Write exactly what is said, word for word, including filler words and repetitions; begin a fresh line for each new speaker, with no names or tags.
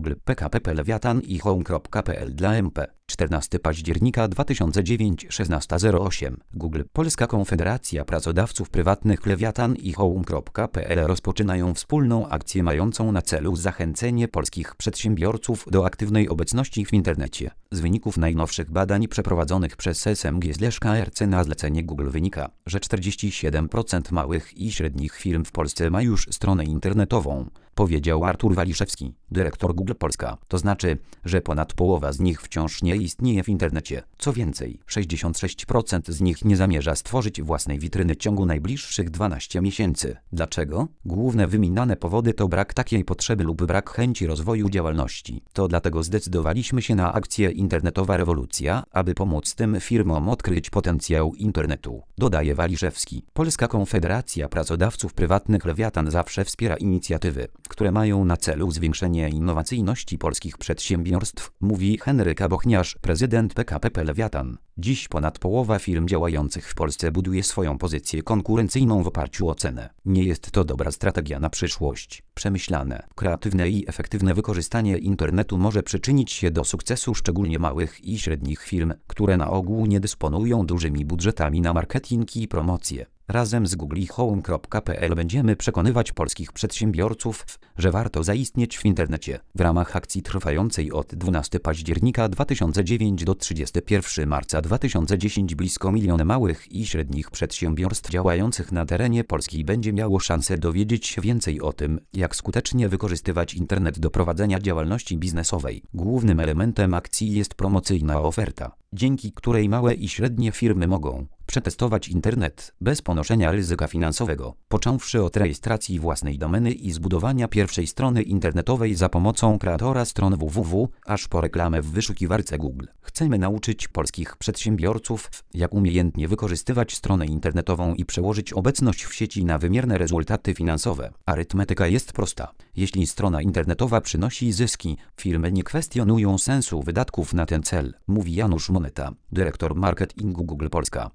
Google P K P kropka P Lewiatan i home kropka P L dla M P. czternastego października dwa tysiące dziewiątego, szesnasta zero osiem. Google. Polska Konfederacja Pracodawców Prywatnych Lewiatan i home kropka P L rozpoczynają wspólną akcję mającą na celu zachęcenie polskich przedsiębiorców do aktywnej obecności w internecie. Z wyników najnowszych badań przeprowadzonych przez S M G K R C na zlecenie Google wynika, że czterdzieści siedem procent małych i średnich firm w Polsce ma już stronę internetową, powiedział Artur Waliszewski, dyrektor Google Polska. To znaczy, że ponad połowa z nich wciąż nie istnieje w internecie. Co więcej, sześćdziesiąt sześć procent z nich nie zamierza stworzyć własnej witryny w ciągu najbliższych dwunastu miesięcy. Dlaczego? Główne wymieniane powody to brak takiej potrzeby lub brak chęci rozwoju działalności. To dlatego zdecydowaliśmy się na akcję Internetowa Rewolucja, aby pomóc tym firmom odkryć potencjał internetu, dodaje Waliszewski. Polska Konfederacja Pracodawców Prywatnych Lewiatan zawsze wspiera inicjatywy, które mają na celu zwiększenie innowacyjności polskich przedsiębiorstw, mówi Henryka Bochniarz, prezydent P K P P Lewiatan. Dziś ponad połowa firm działających w Polsce buduje swoją pozycję konkurencyjną w oparciu o cenę. Nie jest to dobra strategia na przyszłość. Przemyślane, kreatywne i efektywne wykorzystanie internetu może przyczynić się do sukcesu szczególnie małych i średnich firm, które na ogół nie dysponują dużymi budżetami na marketing i promocję. Razem z Google i home kropka P L będziemy przekonywać polskich przedsiębiorców, że warto zaistnieć w internecie. W ramach akcji trwającej od dwunastego października dwa tysiące dziewiątego do trzydziestego pierwszego marca dwa tysiące dziesiątego blisko miliona małych i średnich przedsiębiorstw działających na terenie Polski będzie miało szansę dowiedzieć się więcej o tym, jak skutecznie wykorzystywać internet do prowadzenia działalności biznesowej. Głównym elementem akcji jest promocyjna oferta, dzięki której małe i średnie firmy mogą przetestować internet bez ponoszenia ryzyka finansowego, począwszy od rejestracji własnej domeny i zbudowania pierwszej strony internetowej za pomocą kreatora stron www, aż po reklamę w wyszukiwarce Google. Chcemy nauczyć polskich przedsiębiorców, jak umiejętnie wykorzystywać stronę internetową i przełożyć obecność w sieci na wymierne rezultaty finansowe. Arytmetyka jest prosta. Jeśli strona internetowa przynosi zyski, firmy nie kwestionują sensu wydatków na ten cel, mówi Janusz Moneta, dyrektor marketingu Google Polska.